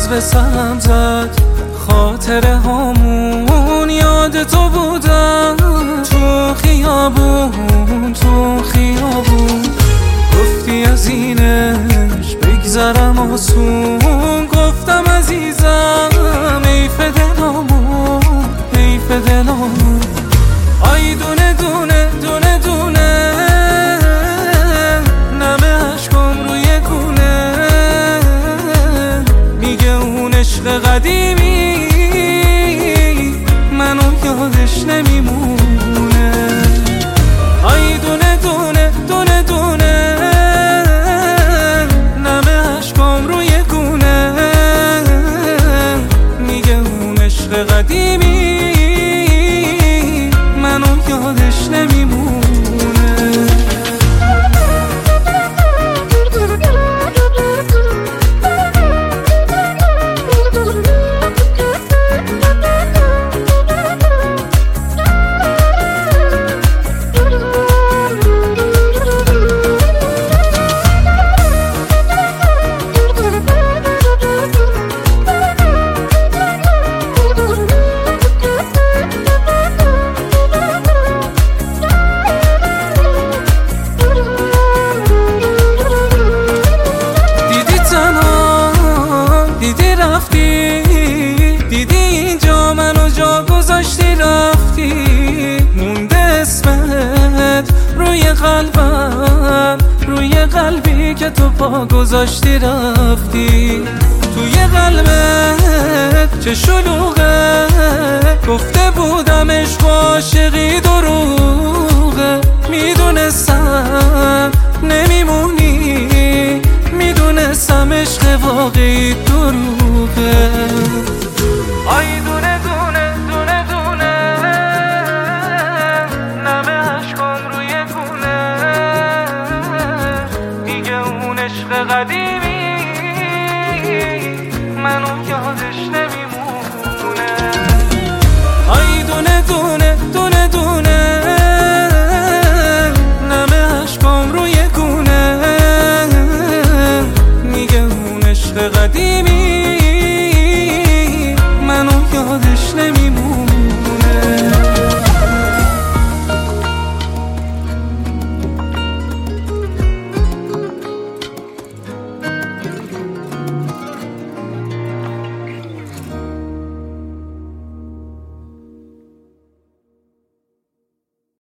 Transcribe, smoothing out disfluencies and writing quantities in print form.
باز به سرم زد خاطره هامون، یاد تو بودم تو خیابون، تو خیابون. گفتی از اینش بگذرم آسون، گفتم عزیزم حیف دلامون، حیف دلامون. آی دونه دونه دونه دونه نمه عشقم روی گونه، میگه اون عشق قدیمی منو یادش نمیمونه. آی دونه دونه دونه دونه نمه عشقم روی گونه، میگه اون عشق قدیمی منو یادش نمیمونه. دیدی اینجا منو جا گذاشتی رفتی، مونده اسمت روی قلبم، روی قلبی که تو پا گذاشتی رفتی. توی قلبت چه شلوغه، گفته بودم عشق و عاشقی